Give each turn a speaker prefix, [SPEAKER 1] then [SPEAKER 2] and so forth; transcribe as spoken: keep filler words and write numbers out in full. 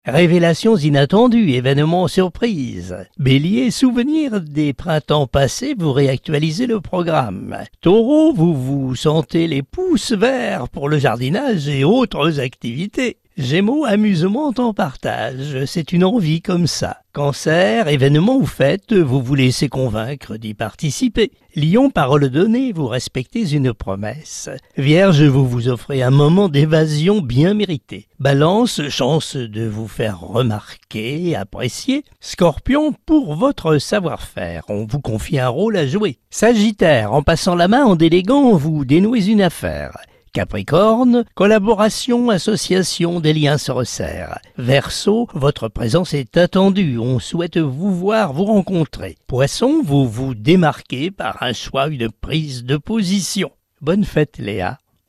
[SPEAKER 1] Révélations inattendues, événements surprises. Bélier, souvenirs des printemps passés, vous réactualisez le programme. Taureau, vous vous sentez les pouces verts pour le jardinage et autres activités. Gémeaux, amusement en partage, c'est une envie comme ça. Cancer, événement ou fête, vous vous laissez convaincre d'y participer. Lion, parole donnée, vous respectez une promesse. Vierge, vous vous offrez un moment d'évasion bien mérité. Balance, chance de vous faire remarquer, apprécier. Scorpion, pour votre savoir-faire, on vous confie un rôle à jouer. Sagittaire, en passant la main en déléguant, vous dénouez une affaire. Capricorne, collaboration, association, des liens se resserrent. Verseau, votre présence est attendue, on souhaite vous voir, vous rencontrer. Poisson, vous vous démarquez par un choix, une prise de position. Bonne fête Léa.